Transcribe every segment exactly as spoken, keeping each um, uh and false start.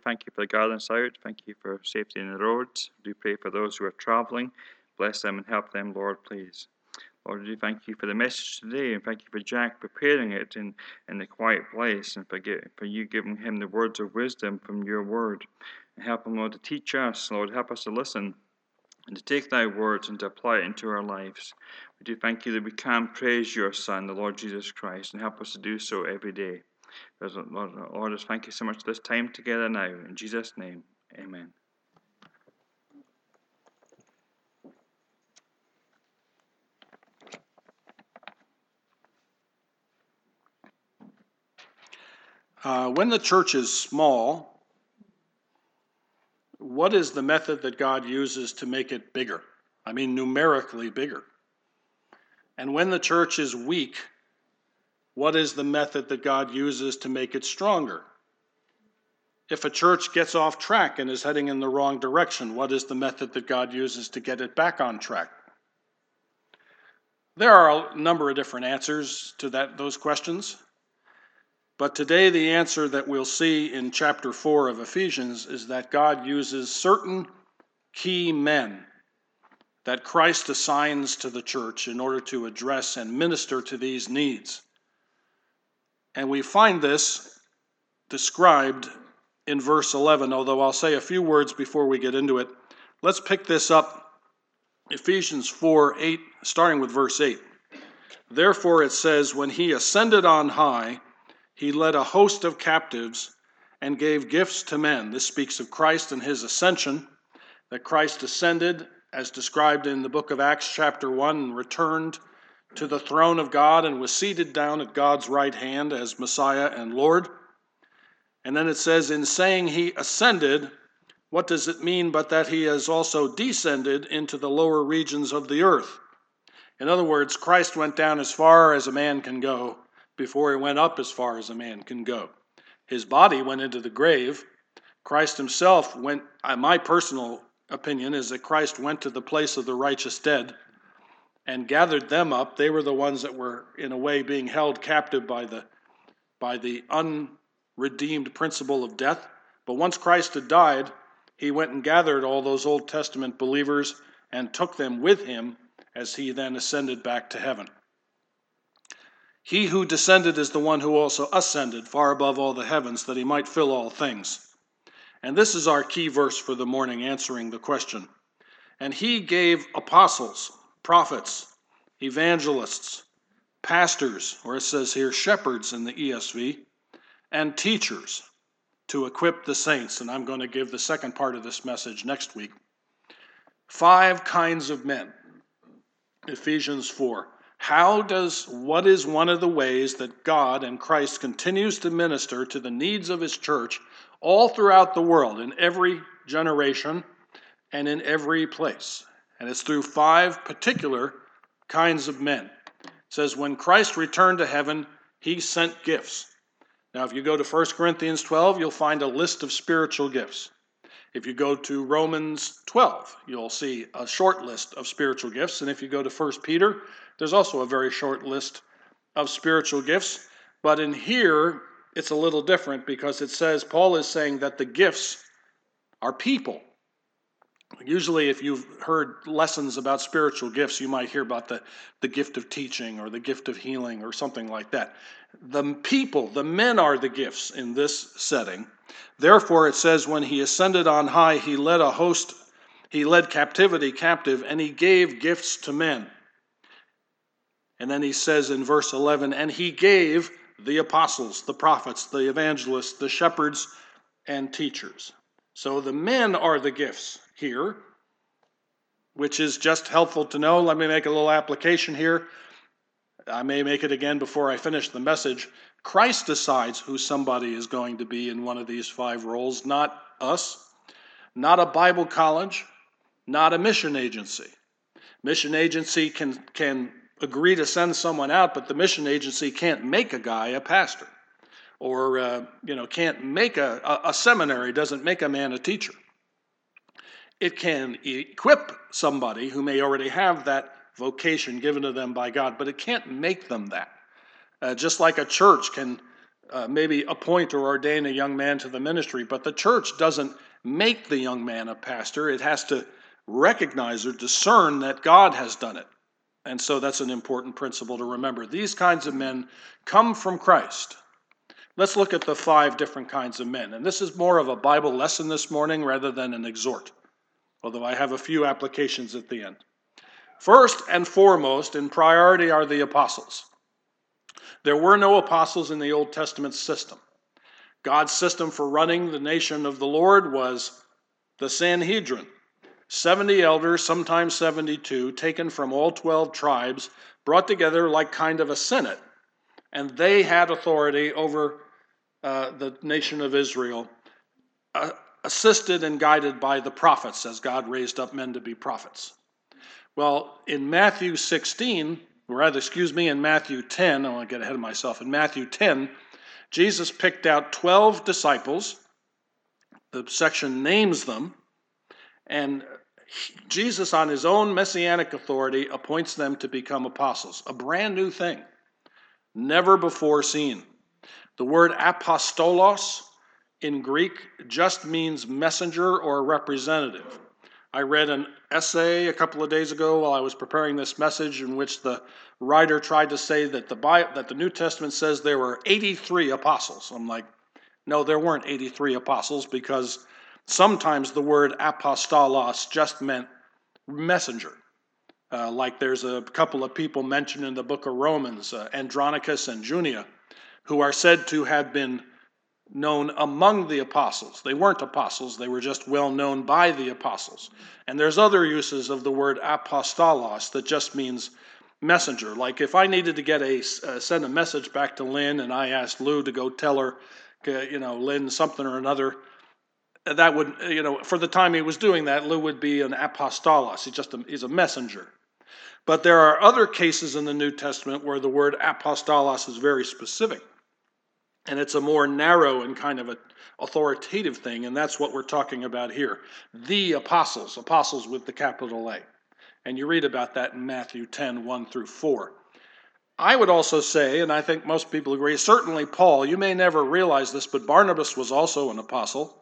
thank you for the guidance out. Thank you for safety in the roads. We do pray for those who are traveling. Bless them and help them, Lord, please. Lord, we do thank you for the message today, and thank you for Jack preparing it in, in the quiet place, and for, get, for you giving him the words of wisdom from your word. And help him, Lord, to teach us, Lord, help us to listen and to take thy words and to apply it into our lives. We do thank you that we can praise your Son, the Lord Jesus Christ, and help us to do so every day. Lord, Lord, just thank you so much for this time together now. In Jesus' name, amen. Uh, when the church is small, what is the method that God uses to make it bigger? I mean, numerically bigger. And when the church is weak, what is the method that God uses to make it stronger? If a church gets off track and is heading in the wrong direction, what is the method that God uses to get it back on track? There are a number of different answers to that, those questions. But today the answer that we'll see in chapter four of Ephesians is that God uses certain key men that Christ assigns to the church in order to address and minister to these needs. And we find this described in verse eleven, although I'll say a few words before we get into it. Let's pick this up, Ephesians four, eight, starting with verse eight. Therefore it says, when he ascended on high, he led a host of captives and gave gifts to men. This speaks of Christ and his ascension, that Christ ascended, as described in the book of Acts chapter one, and returned to the throne of God and was seated down at God's right hand as Messiah and Lord. And then it says, in saying he ascended, what does it mean but that he has also descended into the lower regions of the earth? In other words, Christ went down as far as a man can go before he went up as far as a man can go. His body went into the grave. Christ himself went, my personal opinion is that Christ went to the place of the righteous dead and gathered them up. They were the ones that were, in a way, being held captive by the, by the unredeemed principle of death. But once Christ had died, he went and gathered all those Old Testament believers and took them with him as he then ascended back to heaven. He who descended is the one who also ascended far above all the heavens, that he might fill all things. And this is our key verse for the morning, answering the question. And he gave apostles, prophets, evangelists, pastors, or it says here shepherds in the E S V, and teachers to equip the saints. And I'm going to give the second part of this message next week. Five kinds of men. Ephesians four. How does, what is one of the ways that God and Christ continues to minister to the needs of his church all throughout the world, in every generation and in every place? And it's through five particular kinds of men. It says, when Christ returned to heaven, he sent gifts. Now, if you go to First Corinthians twelve, you'll find a list of spiritual gifts. If you go to Romans twelve, you'll see a short list of spiritual gifts. And if you go to First Peter, there's also a very short list of spiritual gifts. But in here, it's a little different because it says, Paul is saying that the gifts are people. Usually, if you've heard lessons about spiritual gifts, you might hear about the, the gift of teaching or the gift of healing or something like that. The people, the men are the gifts in this setting. Therefore, it says, when he ascended on high, he led a host, he led captivity captive, and he gave gifts to men. And then he says in verse eleven, and he gave the apostles, the prophets, the evangelists, the shepherds, and teachers. So the men are the gifts here, which is just helpful to know. Let me make a little application here. I may make it again before I finish the message. Christ decides who somebody is going to be in one of these five roles, not us, not a Bible college, not a mission agency. Mission agency can, can agree to send someone out, but the mission agency can't make a guy a pastor. Or, uh, you know, can't make a, a, a seminary, doesn't make a man a teacher. It can equip somebody who may already have that vocation given to them by God, but it can't make them that. Uh, just like a church can uh, maybe appoint or ordain a young man to the ministry, but the church doesn't make the young man a pastor. It has to recognize or discern that God has done it. And so that's an important principle to remember. These kinds of men come from Christ. Let's look at the five different kinds of men. And this is more of a Bible lesson this morning rather than an exhort, although I have a few applications at the end. First and foremost, in priority, are the apostles. There were no apostles in the Old Testament system. God's system for running the nation of the Lord was the Sanhedrin. seventy elders, sometimes seventy-two, taken from all twelve tribes, brought together like kind of a senate. And they had authority over uh, the nation of Israel, uh, assisted and guided by the prophets, as God raised up men to be prophets. Well, in Matthew sixteen, or rather, excuse me, in Matthew ten, I want to get ahead of myself. In Matthew ten, Jesus picked out twelve disciples. The section names them, and Jesus, on his own messianic authority, appoints them to become apostles. A brand new thing, never before seen. The word apostolos in Greek just means messenger or representative. I read an essay a couple of days ago while I was preparing this message in which the writer tried to say that the Bible, that the New Testament says there were eighty-three apostles. I'm like, no, there weren't eighty-three apostles, because sometimes the word apostolos just meant messenger. Uh, like there's a couple of people mentioned in the book of Romans, uh, Andronicus and Junia, who are said to have been known among the apostles. They weren't apostles, they were just well known by the apostles. And there's other uses of the word apostolos that just means messenger. Like if I needed to get a uh, send a message back to Lynn and I asked Lou to go tell her, uh, you know, Lynn something or another, that would, you know, for the time he was doing that, Lou would be an apostolos. He's just a, he's a messenger. But there are other cases in the New Testament where the word apostolos is very specific. And it's a more narrow and kind of an authoritative thing, and that's what we're talking about here. The apostles, apostles with the capital A. And you read about that in Matthew ten, one through four. I would also say, and I think most people agree, certainly Paul, you may never realize this, but Barnabas was also an apostle.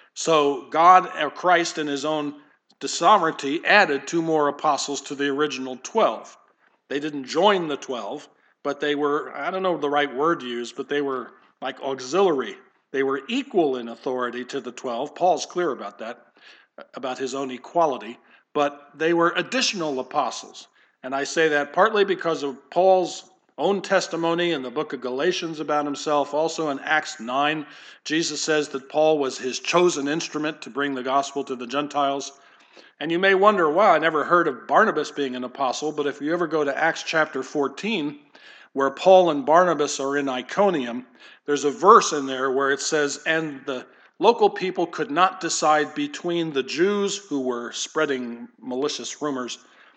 So God, or Christ in his own sovereignty, added two more apostles to the original twelve. They didn't join the twelve, but they were, I don't know the right word to use, but they were like auxiliary. They were equal in authority to the twelve. Paul's clear about that, about his own equality, but they were additional apostles. And I say that partly because of Paul's own testimony in the book of Galatians about himself. Also in Acts nine, Jesus says that Paul was his chosen instrument to bring the gospel to the Gentiles. And you may wonder, wow, I never heard of Barnabas being an apostle, but if you ever go to Acts chapter fourteen, where Paul and Barnabas are in Iconium, there's a verse in there where it says, and the local people could not decide between the Jews who were spreading malicious rumors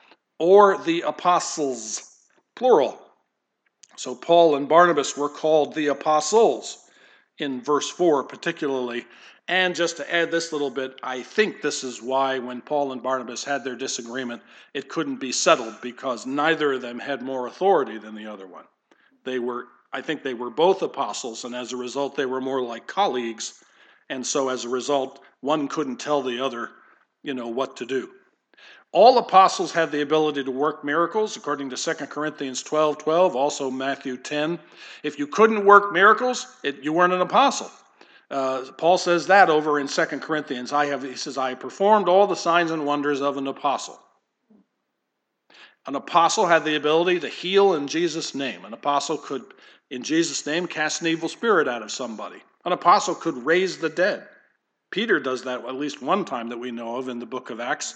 or the apostles, plural. So Paul and Barnabas were called the apostles in verse four particularly. And just to add this little bit, I think this is why when Paul and Barnabas had their disagreement, it couldn't be settled, because neither of them had more authority than the other one. They were, I think they were both apostles, and as a result, they were more like colleagues. And so as a result, one couldn't tell the other, you know, what to do. All apostles had the ability to work miracles, according to Second Corinthians twelve twelve, also Matthew ten. If you couldn't work miracles, it, you weren't an apostle. Uh, Paul says that over in Second Corinthians. I have, he says, I have performed all the signs and wonders of an apostle. An apostle had the ability to heal in Jesus' name. An apostle could, in Jesus' name, cast an evil spirit out of somebody. An apostle could raise the dead. Peter does that at least one time that we know of in the book of Acts.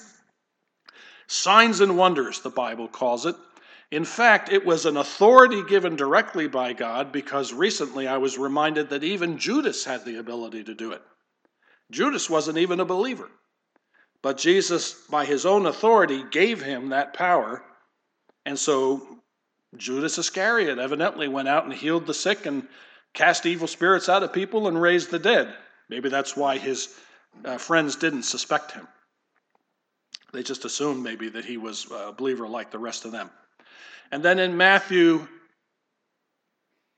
Signs and wonders, the Bible calls it. In fact, it was an authority given directly by God, because recently I was reminded that even Judas had the ability to do it. Judas wasn't even a believer. But Jesus, by his own authority, gave him that power. And so Judas Iscariot evidently went out and healed the sick and cast evil spirits out of people and raised the dead. Maybe that's why his uh, friends didn't suspect him. They just assumed maybe that he was a believer like the rest of them. And then in Matthew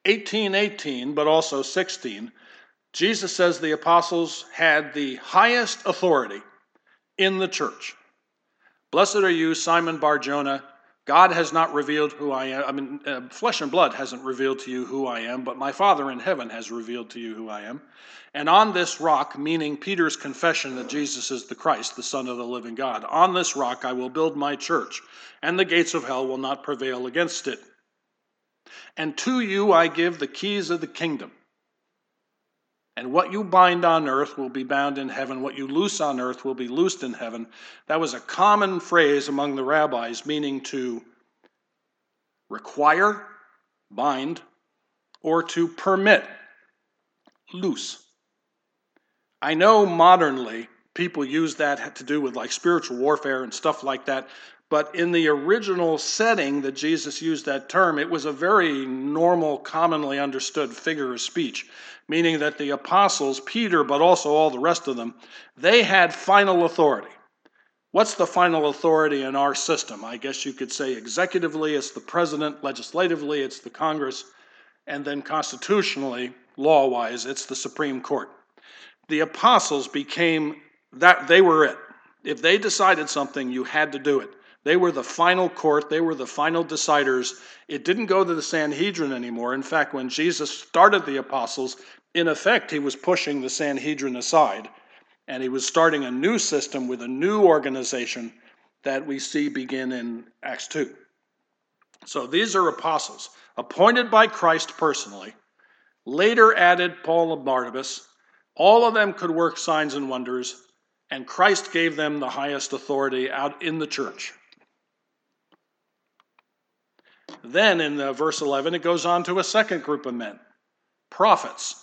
eighteen eighteen, but also sixteen, Jesus says the apostles had the highest authority in the church. Blessed are you, Simon Bar-Jonah. God has not revealed who I am. I mean, uh, flesh and blood hasn't revealed to you who I am, but my Father in heaven has revealed to you who I am. And on this rock, meaning Peter's confession that Jesus is the Christ, the Son of the living God, on this rock I will build my church, and the gates of hell will not prevail against it. And to you I give the keys of the kingdom. And what you bind on earth will be bound in heaven. What you loose on earth will be loosed in heaven. That was a common phrase among the rabbis, meaning to require, bind, or to permit, loose. I know modernly people use that to do with like spiritual warfare and stuff like that. But in the original setting that Jesus used that term, it was a very normal, commonly understood figure of speech, meaning that the apostles, Peter, but also all the rest of them, they had final authority. What's the final authority in our system? I guess you could say executively, it's the president, legislatively, it's the Congress, and then constitutionally, law-wise, it's the Supreme Court. The apostles became that, they were it. If they decided something, you had to do it. They were the final court. They were the final deciders. It didn't go to the Sanhedrin anymore. In fact, when Jesus started the apostles, in effect, he was pushing the Sanhedrin aside, and he was starting a new system with a new organization that we see begin in Acts two. So these are apostles, appointed by Christ personally, later added Paul and Barnabas. All of them could work signs and wonders, and Christ gave them the highest authority out in the church. Then in uh, verse eleven, it goes on to a second group of men, prophets.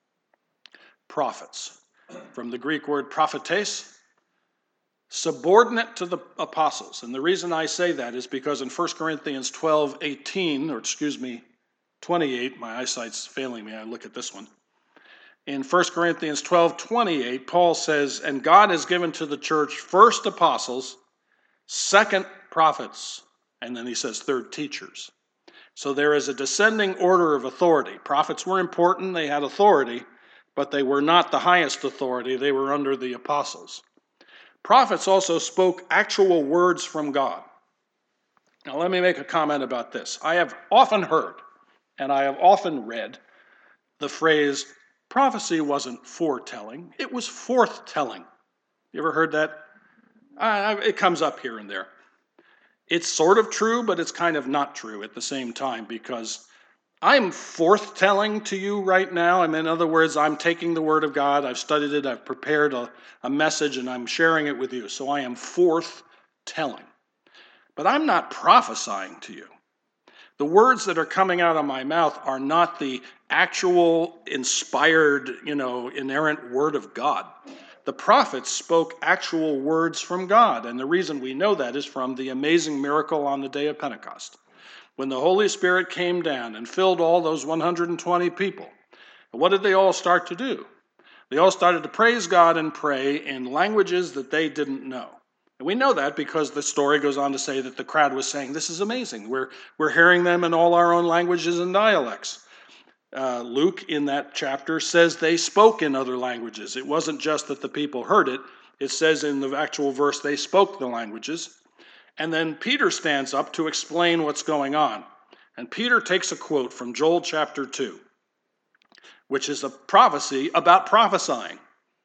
Prophets, from the Greek word prophetes, subordinate to the apostles. And the reason I say that is because in First Corinthians twelve eighteen, or excuse me, twenty-eight, my eyesight's failing me, I look at this one. In First Corinthians twelve twenty-eight, Paul says, and God has given to the church first apostles, second prophets, and then he says third teachers. So there is a descending order of authority. Prophets were important, they had authority, but they were not the highest authority. They were under the apostles. Prophets also spoke actual words from God. Now let me make a comment about this. I have often heard, and I have often read, the phrase, prophecy wasn't foretelling, it was forthtelling. You ever heard that? Uh, it comes up here and there. It's sort of true, but it's kind of not true at the same time, because I'm forthtelling to you right now. I mean, in other words, I'm taking the Word of God, I've studied it, I've prepared a, a message, and I'm sharing it with you. So I am forthtelling. But I'm not prophesying to you. The words that are coming out of my mouth are not the actual inspired, you know, inerrant Word of God. The prophets spoke actual words from God, and the reason we know that is from the amazing miracle on the day of Pentecost. When the Holy Spirit came down and filled all those one hundred twenty people, what did they all start to do? They all started to praise God and pray in languages that they didn't know. And we know that because the story goes on to say that the crowd was saying, this is amazing. We're, we're hearing them in all our own languages and dialects. Uh, Luke, in that chapter, says they spoke in other languages. It wasn't just that the people heard it. It says in the actual verse they spoke the languages. And then Peter stands up to explain what's going on. And Peter takes a quote from Joel chapter two, which is a prophecy about prophesying,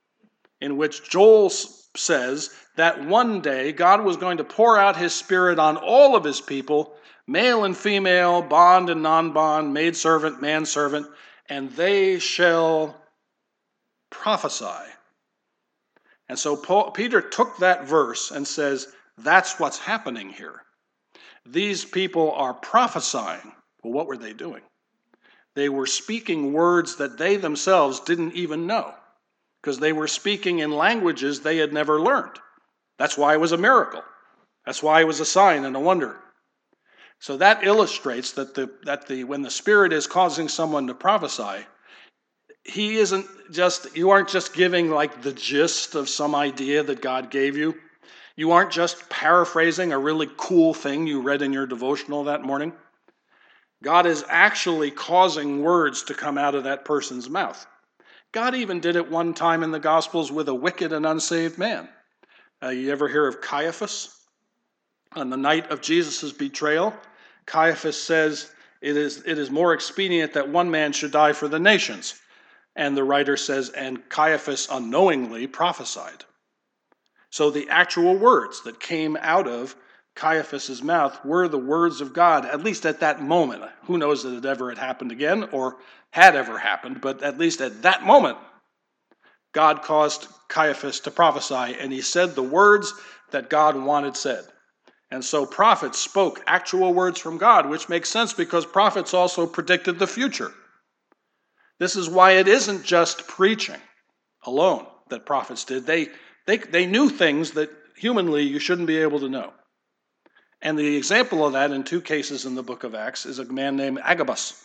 in which Joel says that one day God was going to pour out his Spirit on all of his people, male and female, bond and non-bond, maidservant, manservant, and they shall prophesy. And so Paul, Peter took that verse and says, that's what's happening here. These people are prophesying. Well, what were they doing? They were speaking words that they themselves didn't even know, because they were speaking in languages they had never learned. That's why it was a miracle. That's why it was a sign and a wonder. So that illustrates that the that the when the Spirit is causing someone to prophesy, he isn't just, you aren't just giving like the gist of some idea that God gave you. You aren't just paraphrasing a really cool thing you read in your devotional that morning. God is actually causing words to come out of that person's mouth. God even did it one time in the Gospels with a wicked and unsaved man. Uh, you ever hear of Caiaphas? On the night of Jesus' betrayal, Caiaphas says, it is, it is more expedient that one man should die for the nations. And the writer says, and Caiaphas unknowingly prophesied. So the actual words that came out of Caiaphas' mouth were the words of God, at least at that moment. Who knows that it ever had happened again or had ever happened, but at least at that moment, God caused Caiaphas to prophesy, and he said the words that God wanted said. And so prophets spoke actual words from God, which makes sense because prophets also predicted the future. This is why it isn't just preaching alone that prophets did. They, they, they knew things that humanly you shouldn't be able to know. And the example of that in two cases in the book of Acts is a man named Agabus.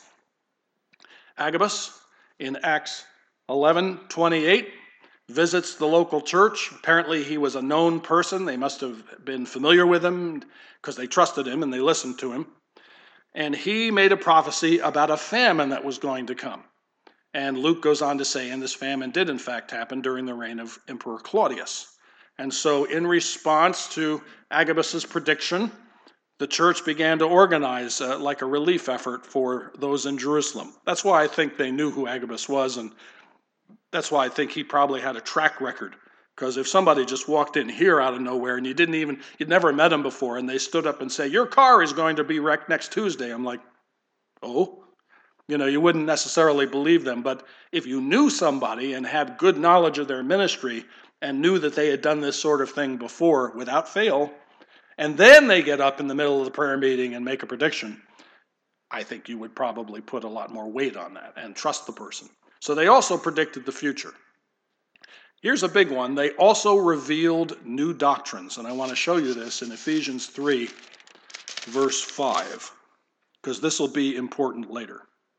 Agabus, in Acts eleven twenty-eight, visits the local church. Apparently he was a known person. They must have been familiar with him because they trusted him and they listened to him. And he made a prophecy about a famine that was going to come. And Luke goes on to say, and this famine did in fact happen during the reign of Emperor Claudius. And so in response to Agabus's prediction, the church began to organize uh, like a relief effort for those in Jerusalem. That's why I think they knew who Agabus was, and that's why I think he probably had a track record. Because if somebody just walked in here out of nowhere and you didn't even, you'd never met him before, and they stood up and say, your car is going to be wrecked next Tuesday, I'm like, oh? You know, you wouldn't necessarily believe them, but if you knew somebody and had good knowledge of their ministry and knew that they had done this sort of thing before without fail, and then they get up in the middle of the prayer meeting and make a prediction, I think you would probably put a lot more weight on that and trust the person. So they also predicted the future. Here's a big one. They also revealed new doctrines, and I want to show you this in Ephesians three, verse five, because this will be important later.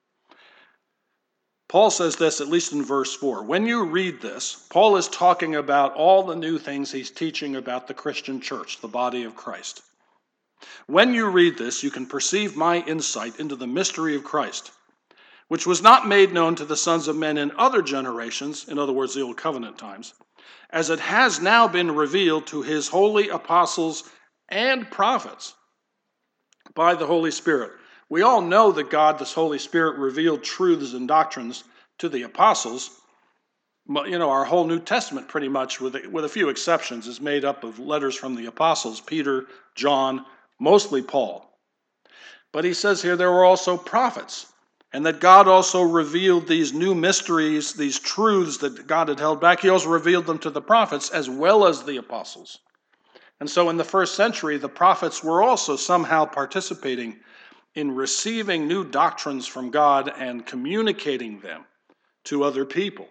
Paul says this, at least in verse four. When you read this, Paul is talking about all the new things he's teaching about the Christian church, the body of Christ. When you read this, you can perceive my insight into the mystery of Christ, which was not made known to the sons of men in other generations, in other words, the Old Covenant times, as it has now been revealed to his holy apostles and prophets by the Holy Spirit. We all know that God, this Holy Spirit, revealed truths and doctrines to the apostles. You know, our whole New Testament, pretty much, with a, with a few exceptions, is made up of letters from the apostles, Peter, John, mostly Paul. But he says here there were also prophets, and that God also revealed these new mysteries, these truths that God had held back. He also revealed them to the prophets as well as the apostles. And so in the first century, the prophets were also somehow participating in receiving new doctrines from God and communicating them to other people.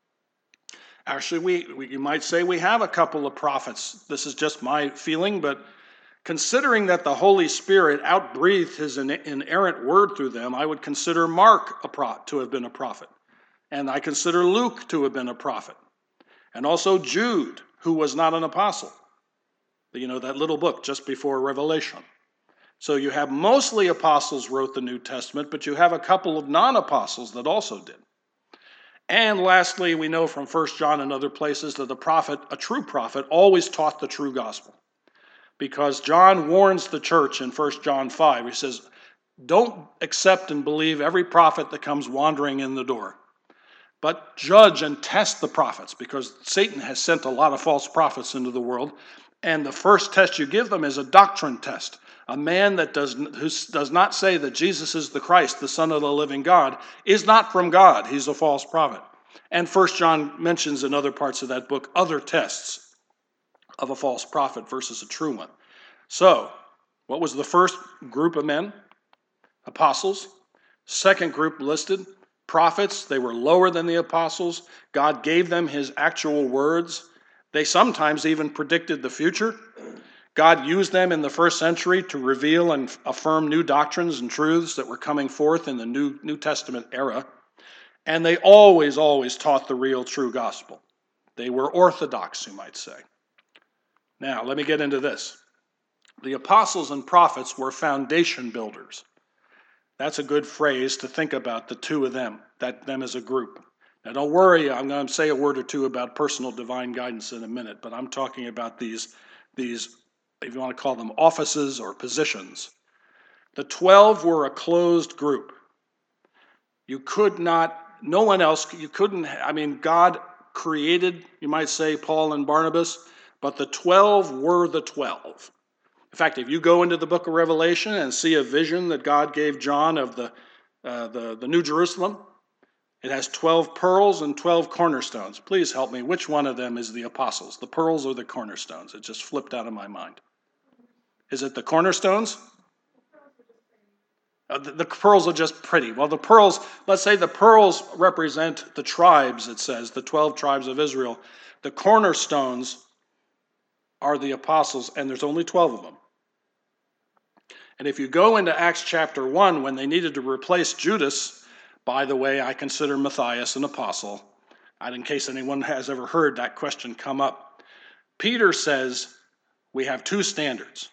Actually, we, we you might say we have a couple of prophets. This is just my feeling, but considering that the Holy Spirit outbreathed his inerrant word through them, I would consider Mark a pro- to have been a prophet. And I consider Luke to have been a prophet. And also Jude, who was not an apostle. You know, that little book just before Revelation. So you have mostly apostles wrote the New Testament, but you have a couple of non-apostles that also did. And lastly, we know from First John and other places that a prophet, a true prophet, always taught the true gospel. Because John warns the church in First John five. He says, don't accept and believe every prophet that comes wandering in the door, but judge and test the prophets, because Satan has sent a lot of false prophets into the world. And the first test you give them is a doctrine test. A man that does, who does not say that Jesus is the Christ, the Son of the living God, is not from God. He's a false prophet. And First John mentions in other parts of that book other tests of a false prophet versus a true one. So, what was the first group of men? Apostles. Second group listed, prophets. They were lower than the apostles. God gave them his actual words. They sometimes even predicted the future. God used them in the first century to reveal and affirm new doctrines and truths that were coming forth in the New, New Testament era. And they always, always taught the real, true gospel. They were orthodox, you might say. Now, let me get into this. The apostles and prophets were foundation builders. That's a good phrase to think about, the two of them, that them as a group. Now don't worry, I'm going to say a word or two about personal divine guidance in a minute, but I'm talking about these, these, if you want to call them offices or positions. The twelve were a closed group. You could not, no one else, you couldn't, I mean, God created, you might say, Paul and Barnabas, but the twelve were the twelve. In fact, if you go into the book of Revelation and see a vision that God gave John of the, uh, the, the New Jerusalem, it has twelve pearls and twelve cornerstones. Please help me. Which one of them is the apostles, the pearls or the cornerstones? It just flipped out of my mind. Is it the cornerstones? Uh, the, the pearls are just pretty. Well, the pearls, let's say the pearls represent the tribes, it says, the twelve tribes of Israel. The cornerstones are the apostles, and there's only twelve of them. And if you go into Acts chapter one, when they needed to replace Judas, by the way, I consider Matthias an apostle, and in case anyone has ever heard that question come up, Peter says we have two standards.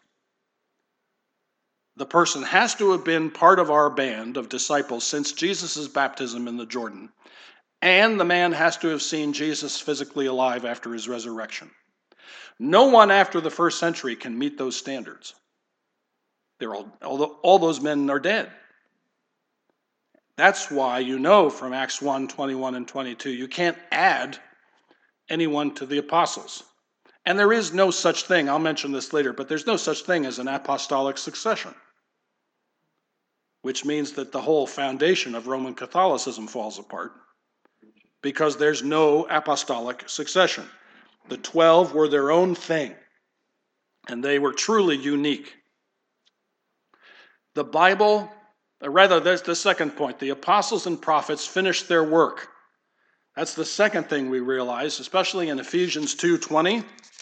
The person has to have been part of our band of disciples since Jesus' baptism in the Jordan, and the man has to have seen Jesus physically alive after his resurrection. No one after the first century can meet those standards. They're all, all, all those men are dead. That's why you know from Acts one, twenty-one and twenty-two, you can't add anyone to the apostles. And there is no such thing, I'll mention this later, but there's no such thing as an apostolic succession, which means that the whole foundation of Roman Catholicism falls apart because there's no apostolic succession. The twelve were their own thing, and they were truly unique. The Bible, or rather, there's the second point. The apostles and prophets finished their work. That's the second thing we realize, especially in Ephesians two twenty.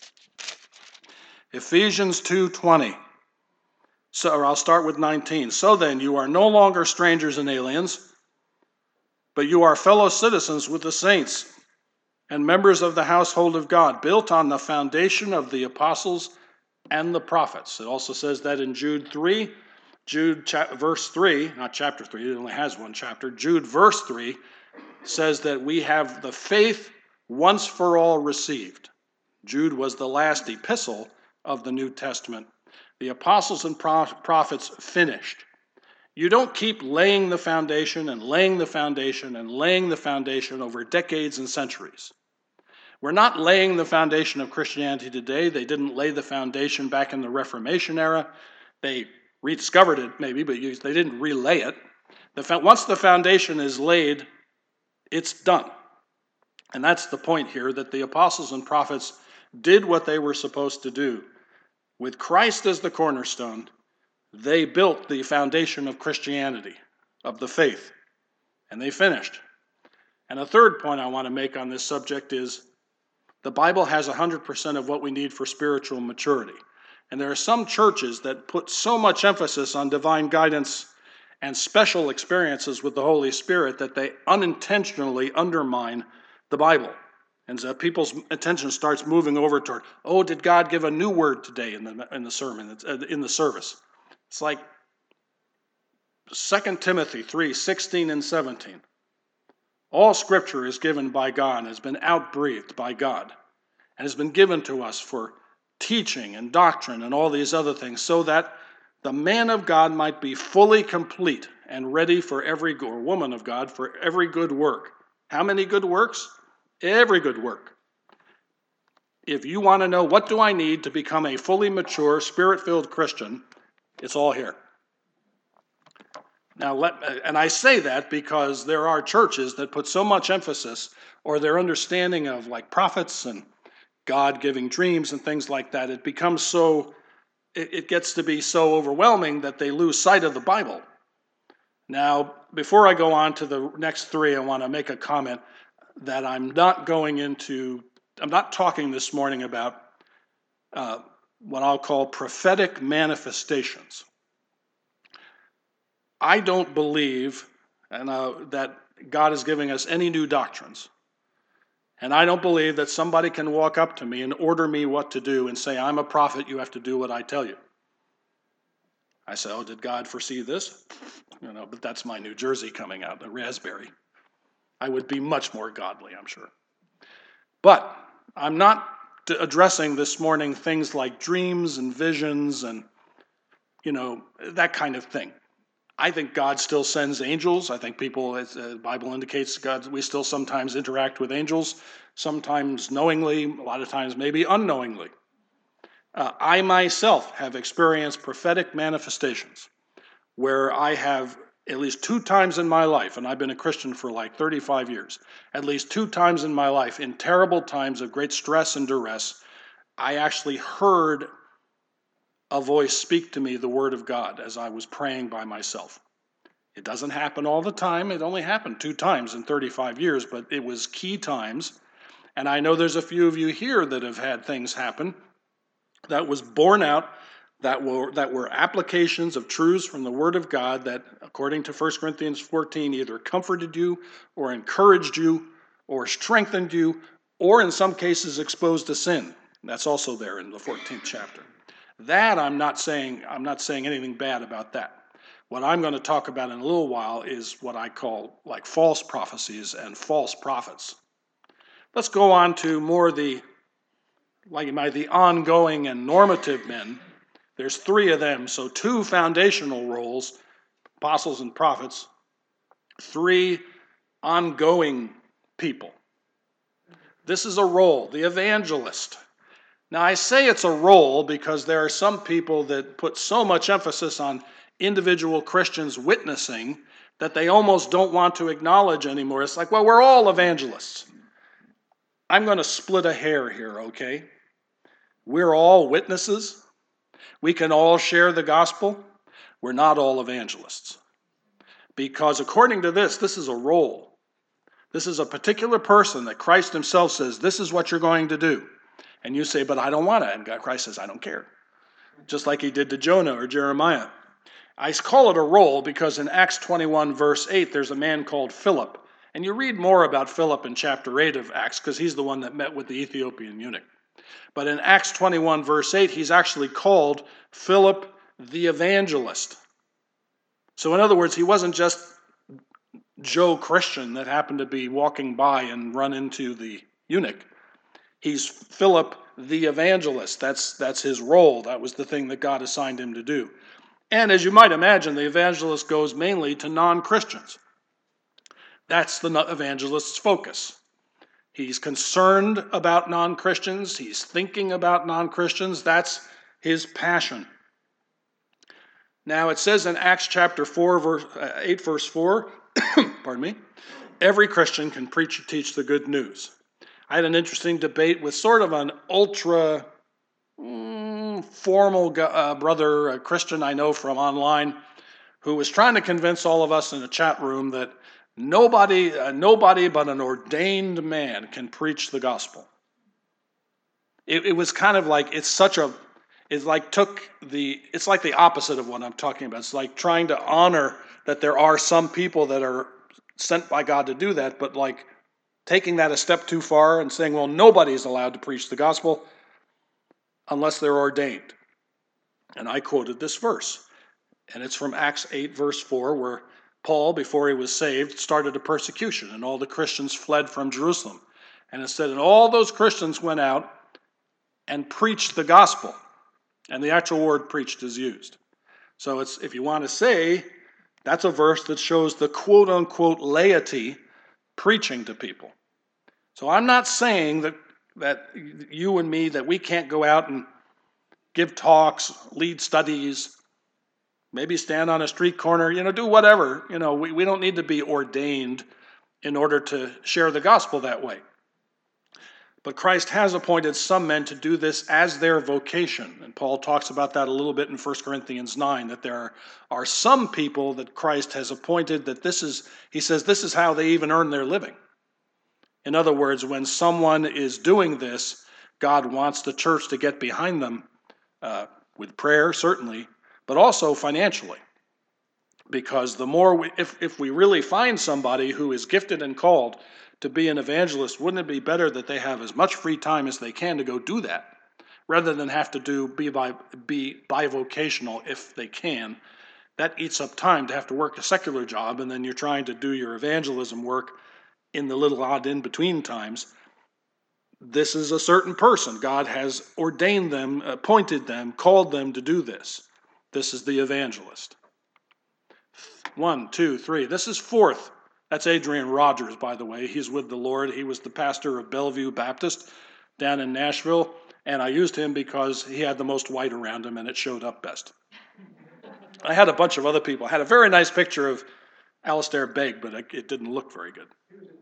Ephesians two twenty. So, or I'll start with nineteen. So then, you are no longer strangers and aliens, but you are fellow citizens with the saints and members of the household of God, built on the foundation of the apostles and the prophets. It also says that in Jude three, Jude cha- verse three, not chapter three, it only has one chapter. Jude verse three says that we have the faith once for all received. Jude was the last epistle of the New Testament. The apostles and prophets finished. You don't keep laying the foundation and laying the foundation and laying the foundation over decades and centuries. We're not laying the foundation of Christianity today. They didn't lay the foundation back in the Reformation era. They rediscovered it maybe, but they didn't relay it. The, once the foundation is laid, it's done. And that's the point here, that the apostles and prophets did what they were supposed to do. With Christ as the cornerstone, they built the foundation of Christianity, of the faith, and they finished. And a third point I want to make on this subject is the Bible has one hundred percent of what we need for spiritual maturity. And there are some churches that put so much emphasis on divine guidance and special experiences with the Holy Spirit that they unintentionally undermine the Bible. And so people's attention starts moving over toward, oh, did God give a new word today in the in the sermon, in the service? It's like Second Timothy three, sixteen and seventeen. All scripture is given by God, has been outbreathed by God, and has been given to us for teaching and doctrine and all these other things, so that the man of God might be fully complete and ready for every, or woman of God, for every good work. How many good works? Every good work. If you want to know what do I need to become a fully mature, spirit-filled Christian, it's all here. Now, let, and I say that because there are churches that put so much emphasis, or their understanding of like prophets and God giving dreams and things like that, it becomes so, it, it gets to be so overwhelming that they lose sight of the Bible. Now, before I go on to the next three, I want to make a comment that I'm not going into, I'm not talking this morning about uh, what I'll call prophetic manifestations. I don't believe and, uh, that God is giving us any new doctrines. And I don't believe that somebody can walk up to me and order me what to do and say, I'm a prophet, you have to do what I tell you. I say, oh, did God foresee this? You know, but that's my New Jersey coming out, a raspberry. I would be much more godly, I'm sure. But I'm not addressing this morning things like dreams and visions and, you know, that kind of thing. I think God still sends angels. I think people, as the Bible indicates, God, we still sometimes interact with angels, sometimes knowingly, a lot of times maybe unknowingly. Uh, I myself have experienced prophetic manifestations where I have at least two times in my life, and I've been a Christian for like thirty-five years, at least two times in my life, in terrible times of great stress and duress, I actually heard a voice speak to me the word of God as I was praying by myself. It doesn't happen all the time. It only happened two times in thirty-five years, but it was key times. And I know there's a few of you here that have had things happen that was borne out, that were, that were applications of truths from the Word of God that, according to First Corinthians fourteen, either comforted you or encouraged you or strengthened you or in some cases exposed to sin. That's also there in the fourteenth chapter. That I'm not saying, I'm not saying anything bad about that. What I'm going to talk about in a little while is what I call like false prophecies and false prophets. Let's go on to more the like my the ongoing and normative men. There's three of them, so two foundational roles, apostles and prophets, three ongoing people. This is a role, the evangelist. Now, I say it's a role because there are some people that put so much emphasis on individual Christians witnessing that they almost don't want to acknowledge anymore. It's like, well, we're all evangelists. I'm going to split a hair here, okay? We're all witnesses. We can all share the gospel. We're not all evangelists. Because according to this, this is a role. This is a particular person that Christ himself says, this is what you're going to do. And you say, but I don't want to. And Christ says, I don't care. Just like he did to Jonah or Jeremiah. I call it a role because in Acts twenty-one, verse eight, there's a man called Philip. And you read more about Philip in chapter eight of Acts because he's the one that met with the Ethiopian eunuch. But in Acts twenty-one, verse eight, he's actually called Philip the evangelist. So in other words, he wasn't just Joe Christian that happened to be walking by and run into the eunuch. He's Philip the evangelist. That's, that's his role. That was the thing that God assigned him to do. And as you might imagine, the evangelist goes mainly to non-Christians. That's the evangelist's focus. He's concerned about non-Christians. He's thinking about non-Christians. That's his passion. Now it says in Acts chapter four, verse eight, verse four, pardon me, every Christian can preach and teach the good news. I had an interesting debate with sort of an ultra mm, formal uh, brother, a Christian I know from online, who was trying to convince all of us in a chat room that Nobody, uh, nobody but an ordained man can preach the gospel. It, it was kind of like, it's such a, it's like took the, it's like the opposite of what I'm talking about. It's like trying to honor that there are some people that are sent by God to do that, but like taking that a step too far and saying, well, nobody's allowed to preach the gospel unless they're ordained. And I quoted this verse, and it's from Acts eight, verse four, where Paul, before he was saved, started a persecution, and all the Christians fled from Jerusalem. And it said, and all those Christians went out and preached the gospel. And the actual word preached is used. So it's, if you want to say, that's a verse that shows the quote-unquote laity preaching to people. So I'm not saying that, that you and me, that we can't go out and give talks, lead studies, maybe stand on a street corner, you know, do whatever. You know, we, we don't need to be ordained in order to share the gospel that way. But Christ has appointed some men to do this as their vocation. And Paul talks about that a little bit in First Corinthians nine, that there are, are some people that Christ has appointed that this is, he says, this is how they even earn their living. In other words, when someone is doing this, God wants the church to get behind them uh, with prayer, certainly, but also financially. Because the more, we, if, if we really find somebody who is gifted and called to be an evangelist, wouldn't it be better that they have as much free time as they can to go do that, rather than have to do be by be bivocational if they can. That eats up time to have to work a secular job, and then you're trying to do your evangelism work in the little odd in-between times. This is a certain person. God has ordained them, appointed them, called them to do this. This is the evangelist. One, two, three. This is fourth. That's Adrian Rogers, by the way. He's with the Lord. He was the pastor of Bellevue Baptist down in Nashville, and I used him because he had the most white around him, and it showed up best. I had a bunch of other people. I had a very nice picture of Alistair Begg, but it didn't look very good.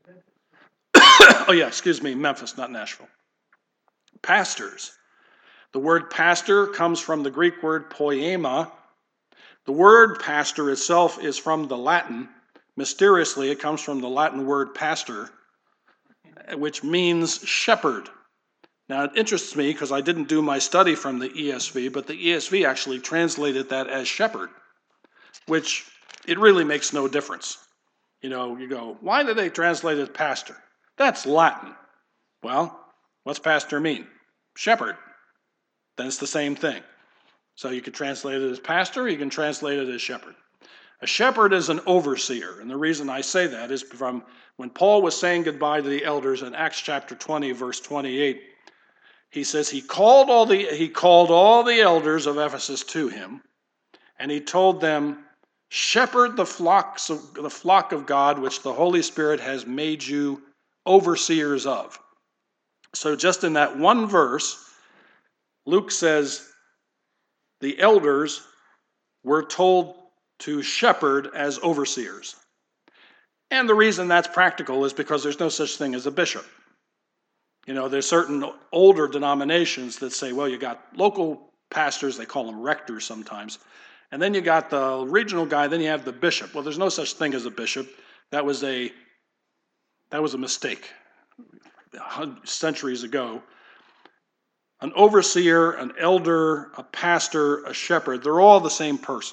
Oh yeah, excuse me, Memphis, not Nashville. Pastors. The word pastor comes from the Greek word poema. The word pastor itself is from the Latin. Mysteriously, it comes from the Latin word pastor, which means shepherd. Now, it interests me because I didn't do my study from the E S V, but the E S V actually translated that as shepherd, which it really makes no difference. You know, you go, why did they translate it pastor? That's Latin. Well, what's pastor mean? Shepherd. Then it's the same thing. So you can translate it as pastor, you can translate it as shepherd. A shepherd is an overseer, and the reason I say that is from when Paul was saying goodbye to the elders in Acts chapter twenty, verse twenty-eight, he says he called all the he called all the elders of Ephesus to him, and he told them, shepherd the flocks of the flock of God, which the Holy Spirit has made you overseers of. So just in that one verse, Luke says the elders were told to shepherd as overseers. And the reason that's practical is because there's no such thing as a bishop. You know, there's certain older denominations that say, well, you got local pastors, they call them rectors sometimes, and then you got the regional guy, then you have the bishop. Well, there's no such thing as a bishop. That was a that was a mistake centuries ago. An overseer, an elder, a pastor, a shepherd, they're all the same person.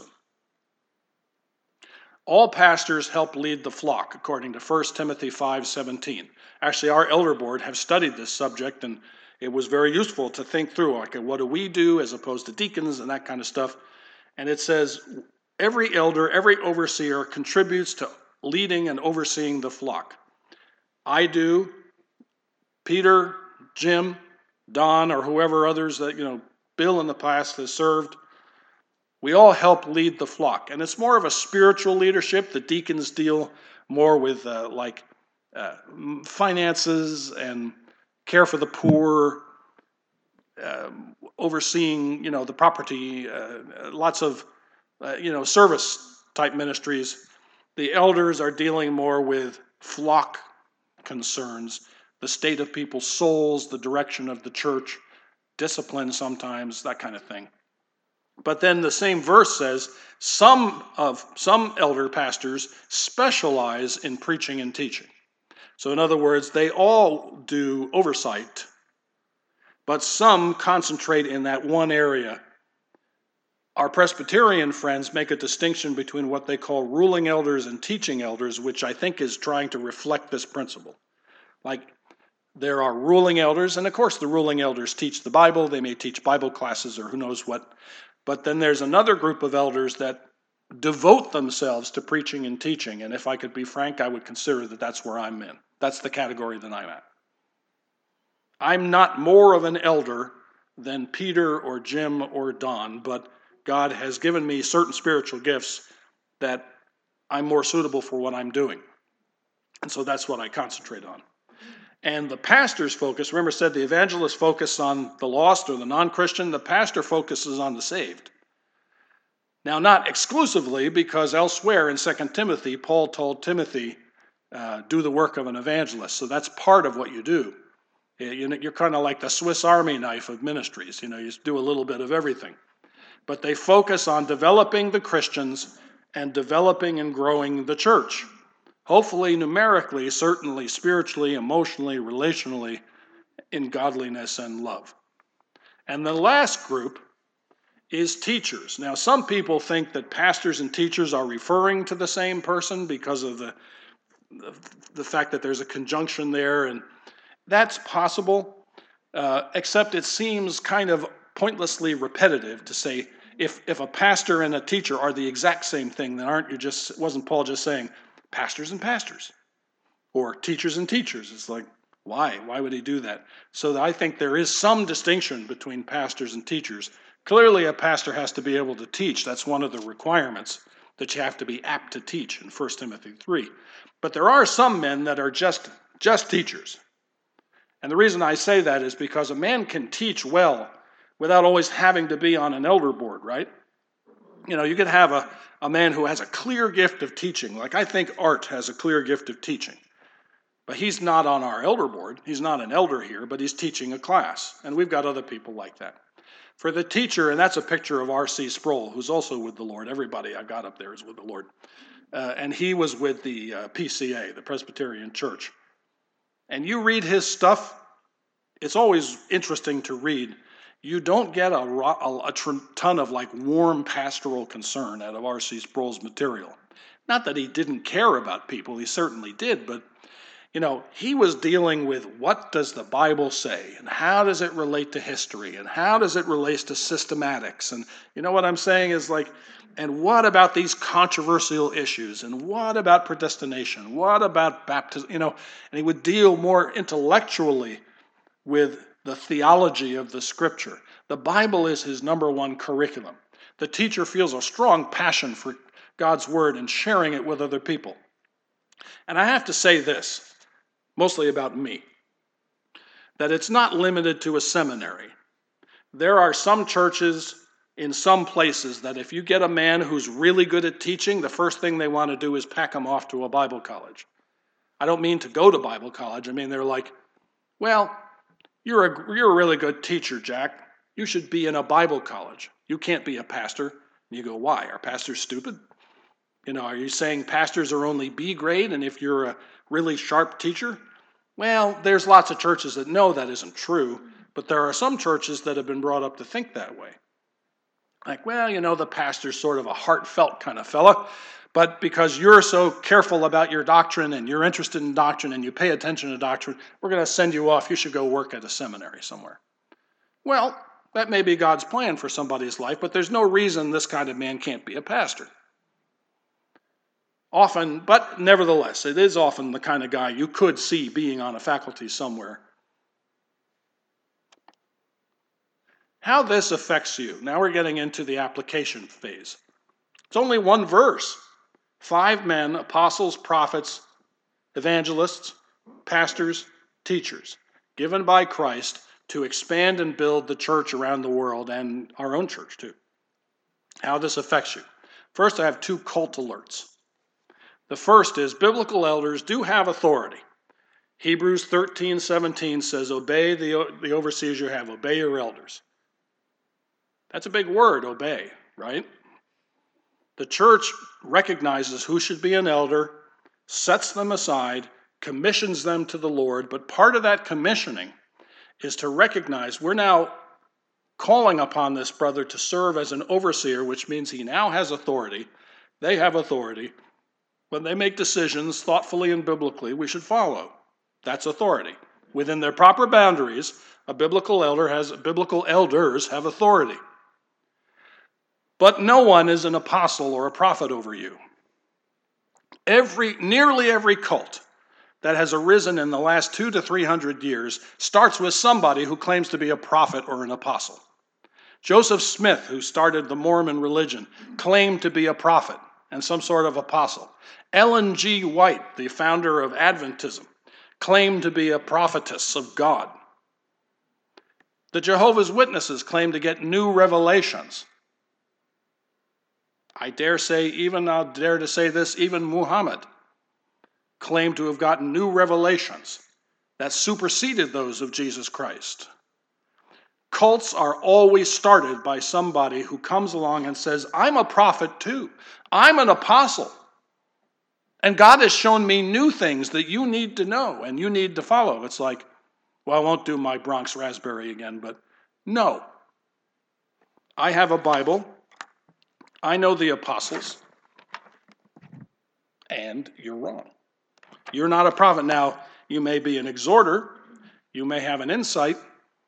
All pastors help lead the flock, according to First Timothy five seventeen. Actually, our elder board have studied this subject, and it was very useful to think through, like, what do we do as opposed to deacons and that kind of stuff. And it says, every elder, every overseer contributes to leading and overseeing the flock. I do, Peter, Jim, Don, or whoever others that, you know, Bill in the past has served. We all help lead the flock, and it's more of a spiritual leadership. The deacons deal more with uh, like uh, finances and care for the poor, uh, overseeing, you know, the property, uh, lots of, uh, you know, service type ministries. The elders are dealing more with flock concerns, the state of people's souls, the direction of the church, discipline sometimes, that kind of thing. But then the same verse says some of some elder pastors specialize in preaching and teaching. So in other words, they all do oversight, but some concentrate in that one area. Our Presbyterian friends make a distinction between what they call ruling elders and teaching elders, which I think is trying to reflect this principle. Like, there are ruling elders, and of course the ruling elders teach the Bible. They may teach Bible classes or who knows what. But then there's another group of elders that devote themselves to preaching and teaching. And if I could be frank, I would consider that that's where I'm in. That's the category that I'm at. I'm not more of an elder than Peter or Jim or Don, but God has given me certain spiritual gifts that I'm more suitable for what I'm doing. And so that's what I concentrate on. And the pastor's focus, remember I said the evangelist focus on the lost or the non-Christian, the pastor focuses on the saved. Now, not exclusively, because elsewhere in Second Timothy, Paul told Timothy, uh, do the work of an evangelist. So that's part of what you do. You're kind of like the Swiss Army knife of ministries. You know, you do a little bit of everything. But they focus on developing the Christians and developing and growing the church. Hopefully, numerically, certainly spiritually, emotionally, relationally, in godliness and love. And the last group is teachers. Now, some people think that pastors and teachers are referring to the same person because of the, the, the fact that there's a conjunction there, and that's possible. uh, except it seems kind of pointlessly repetitive to say, if, if a pastor and a teacher are the exact same thing, then aren't you just, wasn't Paul just saying pastors and pastors? Or teachers and teachers? It's like, why? Why would he do that? So I think there is some distinction between pastors and teachers. Clearly, a pastor has to be able to teach. That's one of the requirements, that you have to be apt to teach in First Timothy three. But there are some men that are just, just teachers. And the reason I say that is because a man can teach well without always having to be on an elder board, right? You know, you could have a, a man who has a clear gift of teaching. Like I think Art has a clear gift of teaching. But he's not on our elder board. He's not an elder here, but he's teaching a class. And we've got other people like that. For the teacher, and that's a picture of R C Sproul, who's also with the Lord. Everybody I got up there is with the Lord. Uh, and he was with the uh, P C A, the Presbyterian Church. And you read his stuff, it's always interesting to read. You don't get a, a, a ton of like warm pastoral concern out of R C Sproul's material. Not that he didn't care about people, he certainly did, but you know, he was dealing with what does the Bible say, and how does it relate to history, and how does it relate to systematics, and you know what I'm saying is like, and what about these controversial issues, and what about predestination, what about baptism, you know, and he would deal more intellectually with the theology of the Scripture. The Bible is his number one curriculum. The teacher feels a strong passion for God's Word and sharing it with other people. And I have to say this, mostly about me, that it's not limited to a seminary. There are some churches in some places that if you get a man who's really good at teaching, the first thing they want to do is pack him off to a Bible college. I don't mean to go to Bible college. I mean, they're like, well, you're a, you're a really good teacher, Jack. You should be in a Bible college. You can't be a pastor. And you go, why? Are pastors stupid? You know, are you saying pastors are only B grade, and if you're a really sharp teacher? Well, there's lots of churches that know that isn't true, but there are some churches that have been brought up to think that way. Like, well, you know, the pastor's sort of a heartfelt kind of fella, but because you're so careful about your doctrine and you're interested in doctrine and you pay attention to doctrine, we're going to send you off. You should go work at a seminary somewhere. Well, that may be God's plan for somebody's life, but there's no reason this kind of man can't be a pastor. Often, but nevertheless, it is often the kind of guy you could see being on a faculty somewhere. How this affects you. Now we're getting into the application phase. It's only one verse. Five men, apostles, prophets, evangelists, pastors, teachers, given by Christ to expand and build the church around the world and our own church too. How this affects you. First, I have two cult alerts. The first is biblical elders do have authority. Hebrews thirteen seventeen says, obey the, the overseers you have, obey your elders. That's a big word, obey, right? The church recognizes who should be an elder, sets them aside, commissions them to the Lord, but part of that commissioning is to recognize we're now calling upon this brother to serve as an overseer, which means he now has authority. They have authority. When they make decisions thoughtfully and biblically, we should follow. That's authority. Within their proper boundaries, a biblical elder has biblical elders have authority. But no one is an apostle or a prophet over you. Every, nearly every cult that has arisen in the last two to three hundred years starts with somebody who claims to be a prophet or an apostle. Joseph Smith, who started the Mormon religion, claimed to be a prophet and some sort of apostle. Ellen G. White, the founder of Adventism, claimed to be a prophetess of God. The Jehovah's Witnesses claim to get new revelations. I dare say, even I'll dare to say this, even Muhammad claimed to have gotten new revelations that superseded those of Jesus Christ. Cults are always started by somebody who comes along and says, I'm a prophet too. I'm an apostle. And God has shown me new things that you need to know and you need to follow. It's like, well, I won't do my Bronx Raspberry again, but no. I have a Bible. I know the apostles. And you're wrong. You're not a prophet. Now, you may be an exhorter. You may have an insight.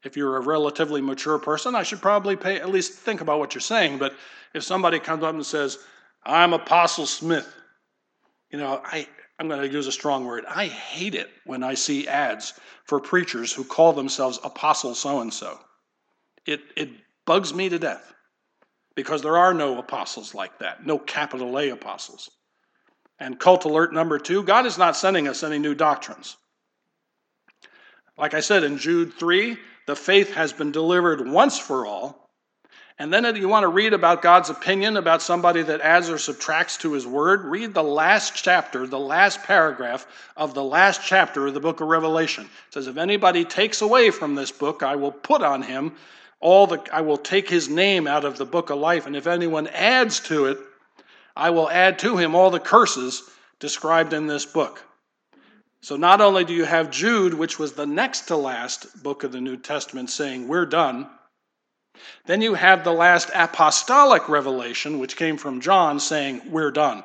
If you're a relatively mature person, I should probably pay, at least think about what you're saying. But if somebody comes up and says, I'm Apostle Smith, you know, I, I'm going to use a strong word. I hate it when I see ads for preachers who call themselves Apostle so-and-so. It, it bugs me to death because there are no apostles like that, no capital A apostles. And cult alert number two, God is not sending us any new doctrines. Like I said in Jude three, the faith has been delivered once for all. And then if you want to read about God's opinion about somebody that adds or subtracts to his word, read the last chapter, the last paragraph of the last chapter of the book of Revelation. It says, if anybody takes away from this book, I will put on him all the, I will take his name out of the book of life. And if anyone adds to it, I will add to him all the curses described in this book. So not only do you have Jude, which was the next to last book of the New Testament, saying, we're done, then you have the last apostolic revelation, which came from John, saying, we're done.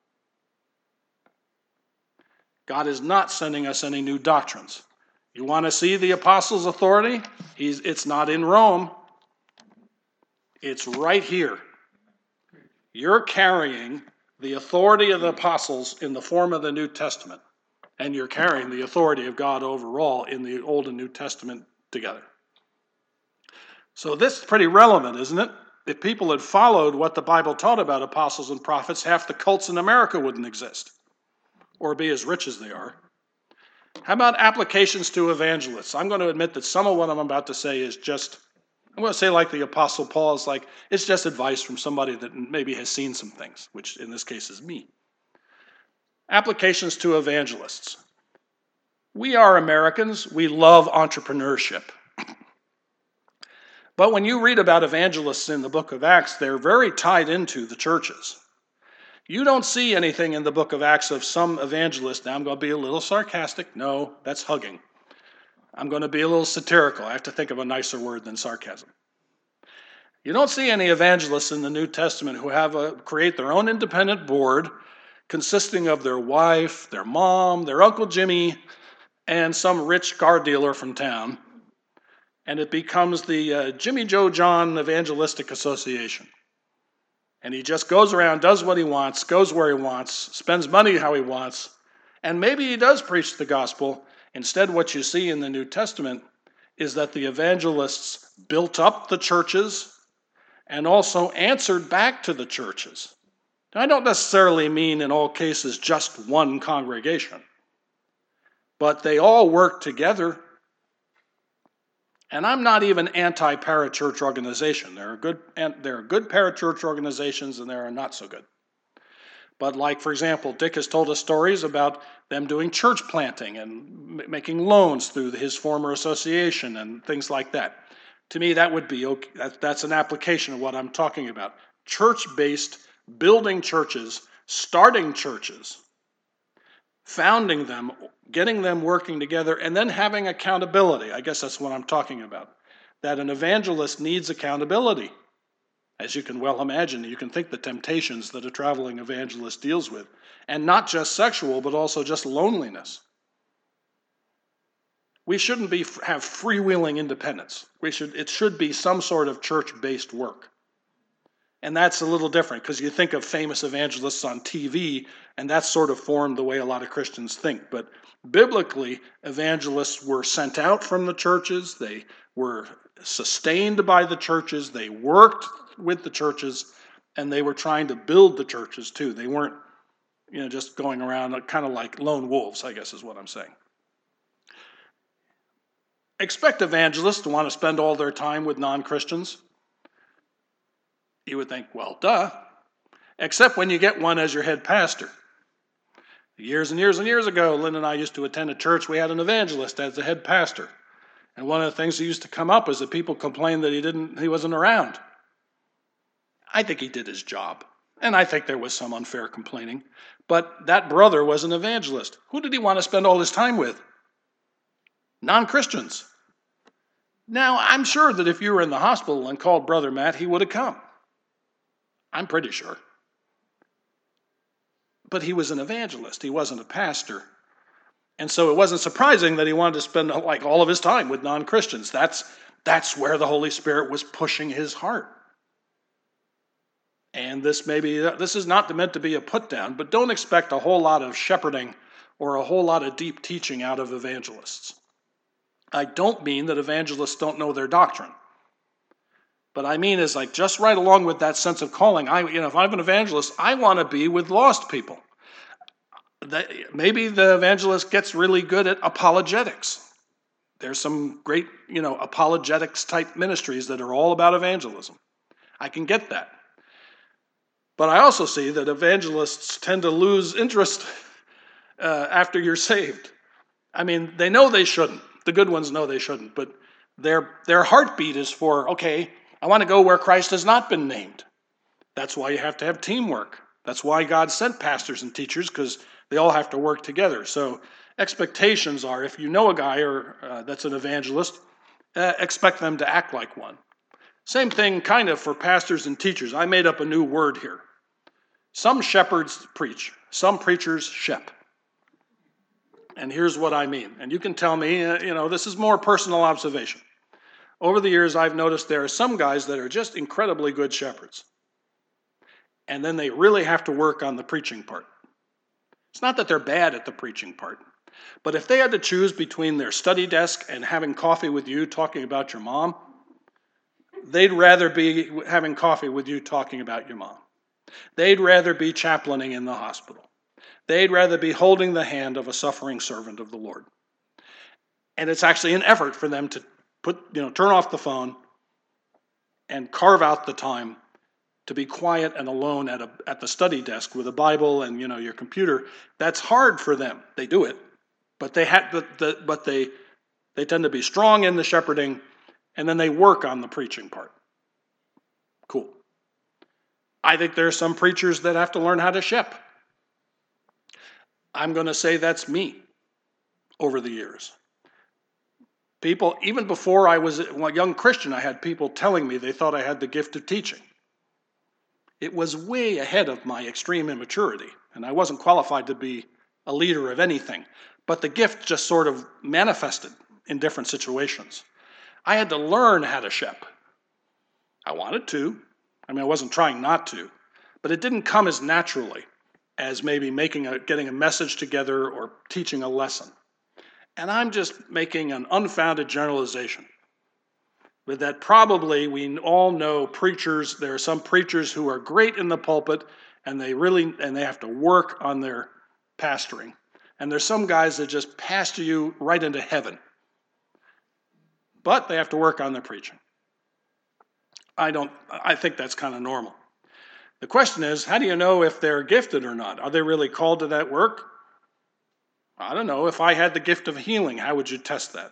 God is not sending us any new doctrines. You want to see the apostles' authority? He's, it's not in Rome. It's right here. You're carrying the authority of the apostles in the form of the New Testament, and you're carrying the authority of God overall in the Old and New Testament together. So this is pretty relevant, isn't it? If people had followed what the Bible taught about apostles and prophets, half the cults in America wouldn't exist or be as rich as they are. How about applications to evangelists? I'm going to admit that some of what I'm about to say is just, I'm going to say like the Apostle Paul, is like, it's just advice from somebody that maybe has seen some things, which in this case is me. Applications to evangelists. We are Americans. We love entrepreneurship. But when you read about evangelists in the book of Acts, they're very tied into the churches. You don't see anything in the book of Acts of some evangelist. Now I'm going to be a little sarcastic. No, that's hugging. I'm going to be a little satirical. I have to think of a nicer word than sarcasm. You don't see any evangelists in the New Testament who have a, create their own independent board consisting of their wife, their mom, their Uncle Jimmy, and some rich car dealer from town. And it becomes the uh, Jimmy Joe John Evangelistic Association. And he just goes around, does what he wants, goes where he wants, spends money how he wants, and maybe he does preach the gospel. Instead, what you see in the New Testament is that the evangelists built up the churches and also answered back to the churches. Now, I don't necessarily mean in all cases just one congregation, but they all work together. And I'm not even anti-parachurch organization. There are good, there are good parachurch organizations, and there are not so good. But like, for example, Dick has told us stories about them doing church planting and m- making loans through his former association and things like that. To me, that would be okay. That, that's an application of what I'm talking about. Church-based, building churches, starting churches, founding them, getting them working together, and then having accountability. I guess that's what I'm talking about. That an evangelist needs accountability. As you can well imagine, you can think the temptations that a traveling evangelist deals with. And not just sexual, but also just loneliness. We shouldn't be have freewheeling independence. We should, it should be some sort of church-based work. And that's a little different because you think of famous evangelists on T V, and that's sort of formed the way a lot of Christians think. But biblically, evangelists were sent out from the churches. They were sustained by the churches. They worked with the churches, and they were trying to build the churches too. They weren't, you know, just going around kind of like lone wolves, I guess is what I'm saying. Expect evangelists to want to spend all their time with non-Christians. You would think, well, duh. Except when you get one as your head pastor. Years and years and years ago, Lynn and I used to attend a church. We had an evangelist as the head pastor. And one of the things that used to come up is that people complained that he didn't, he wasn't around. I think he did his job. And I think there was some unfair complaining. But that brother was an evangelist. Who did he want to spend all his time with? Non-Christians. Now, I'm sure that if you were in the hospital and called Brother Matt, he would have come. I'm pretty sure. But he was an evangelist. He wasn't a pastor. And so it wasn't surprising that he wanted to spend like all of his time with non-Christians. That's That's where the Holy Spirit was pushing his heart. And this may be, this is not meant to be a put down, but don't expect a whole lot of shepherding or a whole lot of deep teaching out of evangelists. I don't mean that evangelists don't know their doctrine. But I mean is like just right along with that sense of calling. I, you know, if I'm an evangelist, I want to be with lost people. That, maybe the evangelist gets really good at apologetics. There's some great, you know, apologetics type ministries that are all about evangelism. I can get that. But I also see that evangelists tend to lose interest uh, after you're saved. I mean, they know they shouldn't. The good ones know they shouldn't. But their their heartbeat is for, okay, I want to go where Christ has not been named. That's why you have to have teamwork. That's why God sent pastors and teachers, because they all have to work together. So expectations are, if you know a guy or uh, that's an evangelist, uh, expect them to act like one. Same thing kind of for pastors and teachers. I made up a new word here. Some shepherds preach. Some preachers shep. And here's what I mean. And you can tell me, uh, you know, this is more personal observation. Over the years, I've noticed there are some guys that are just incredibly good shepherds. And then they really have to work on the preaching part. It's not that they're bad at the preaching part. But if they had to choose between their study desk and having coffee with you talking about your mom, they'd rather be having coffee with you talking about your mom. They'd rather be chaplaining in the hospital. They'd rather be holding the hand of a suffering servant of the Lord. And it's actually an effort for them to put, you know, turn off the phone and carve out the time to be quiet and alone at a at the study desk with a Bible and, you know, your computer. That's hard for them. They do it, but they have but the, but they they tend to be strong in the shepherding, and then they work on the preaching part. Cool. I think there are some preachers that have to learn how to shep. I'm going to say that's me over the years. People, even before I was a young Christian, I had people telling me they thought I had the gift of teaching. It was way ahead of my extreme immaturity, and I wasn't qualified to be a leader of anything. But the gift just sort of manifested in different situations. I had to learn how to shep. I wanted to. I mean, I wasn't trying not to, but it didn't come as naturally as maybe making a, getting a message together or teaching a lesson. And I'm just making an unfounded generalization. But that probably we all know preachers, there are some preachers who are great in the pulpit and they really, and they have to work on their pastoring. And there's some guys that just pastor you right into heaven. But they have to work on their preaching. I don't, I think that's kind of normal. The question is, how do you know if they're gifted or not? Are they really called to that work? I don't know. If I had the gift of healing, how would you test that?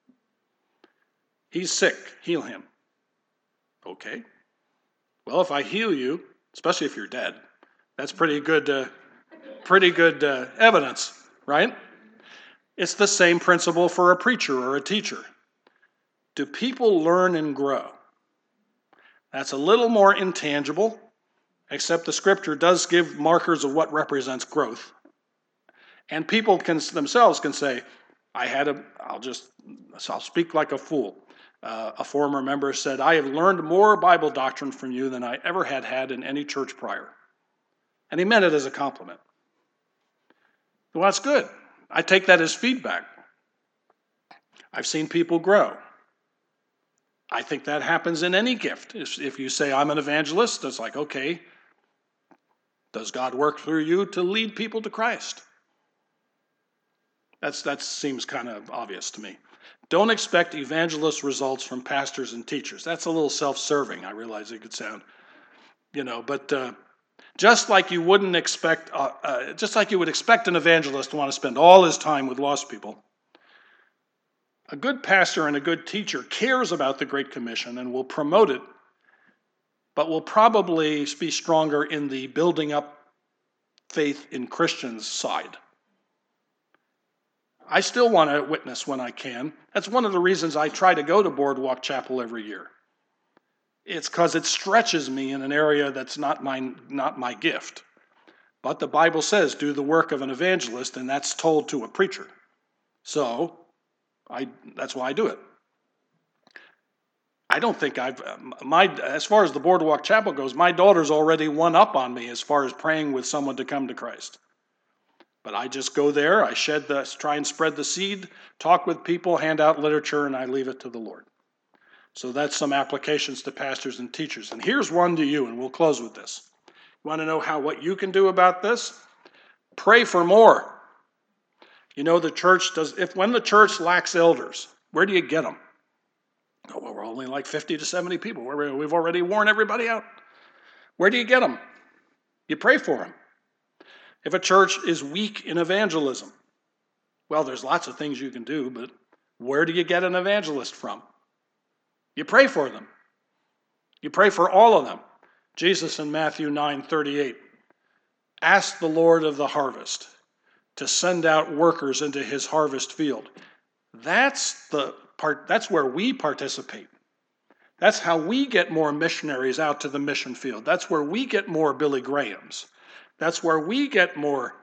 He's sick. Heal him. Okay. Well, if I heal you, especially if you're dead, that's pretty good, uh, pretty good uh, evidence, right? It's the same principle for a preacher or a teacher. Do people learn and grow? That's a little more intangible, except the scripture does give markers of what represents growth. And people can themselves can say, I had a, I'll just, I'll speak like a fool. Uh, a former member said, I have learned more Bible doctrine from you than I ever had had in any church prior. And he meant it as a compliment. Well, that's good. I take that as feedback. I've seen people grow. I think that happens in any gift. If you say, I'm an evangelist, it's like, okay, does God work through you to lead people to Christ? That's, that seems kind of obvious to me. Don't expect evangelist results from pastors and teachers. That's a little self-serving. I realize it could sound, you know, but uh, just like you wouldn't expect, uh, uh, just like you would expect an evangelist to want to spend all his time with lost people, a good pastor and a good teacher cares about the Great Commission and will promote it, but will probably be stronger in the building up faith in Christians side. I still want to witness when I can. That's one of the reasons I try to go to Boardwalk Chapel every year. It's because it stretches me in an area that's not my, not my gift. But the Bible says, do the work of an evangelist, and that's told to a preacher. So, I, that's why I do it. I don't think I've, my, as far as the Boardwalk Chapel goes, my daughter's already one up on me as far as praying with someone to come to Christ. But I just go there, I shed the, try and spread the seed, talk with people, hand out literature, and I leave it to the Lord. So that's some applications to pastors and teachers. And here's one to you, and we'll close with this. You want to know how what you can do about this? Pray for more. You know, the church does, if when the church lacks elders, where do you get them? Oh, well, we're only like fifty to seventy people. We've already worn everybody out. Where do you get them? You pray for them. If a church is weak in evangelism, well, there's lots of things you can do, but where do you get an evangelist from? You pray for them. You pray for all of them. Jesus in Matthew nine thirty-eight, ask the Lord of the harvest to send out workers into his harvest field. That's the part, that's where we participate. That's how we get more missionaries out to the mission field. That's where we get more Billy Grahams. That's where we get more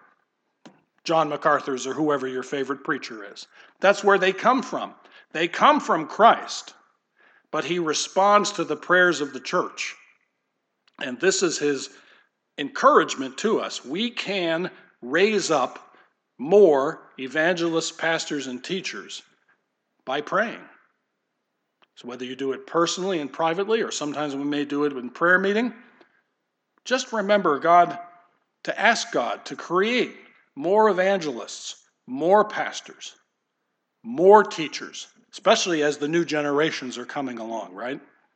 John MacArthur's or whoever your favorite preacher is. That's where they come from. They come from Christ, but he responds to the prayers of the church. And this is his encouragement to us. We can raise up more evangelists, pastors, and teachers by praying. So whether you do it personally and privately, or sometimes we may do it in prayer meeting, just remember God, to ask God to create more evangelists, more pastors, more teachers, especially as the new generations are coming along, right?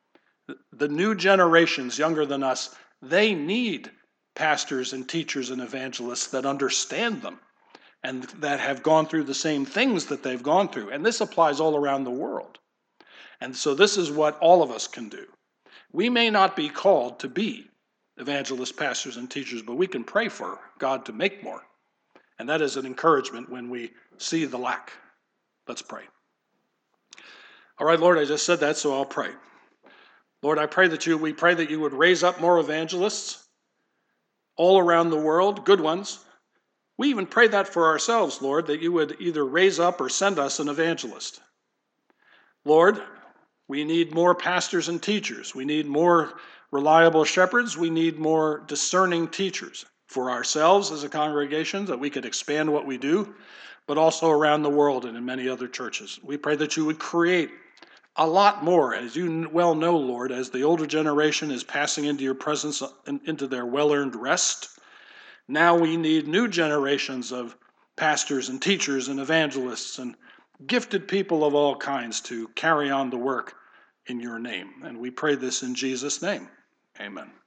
The new generations younger than us, they need pastors and teachers and evangelists that understand them and that have gone through the same things that they've gone through. And this applies all around the world. And so this is what all of us can do. We may not be called to be evangelists, pastors, and teachers, but we can pray for God to make more. And that is an encouragement when we see the lack. Let's pray. All right, Lord, I just said that, so I'll pray. Lord, I pray that you, we pray that you would raise up more evangelists all around the world, good ones. We even pray that for ourselves, Lord, that you would either raise up or send us an evangelist. Lord, we need more pastors and teachers. We need more reliable shepherds. We need more discerning teachers for ourselves as a congregation, that we could expand what we do, but also around the world and in many other churches. We pray that you would create a lot more, as you well know, Lord, as the older generation is passing into your presence, into their well-earned rest. Now we need new generations of pastors and teachers and evangelists and gifted people of all kinds to carry on the work in your name. And we pray this in Jesus' name. Amen.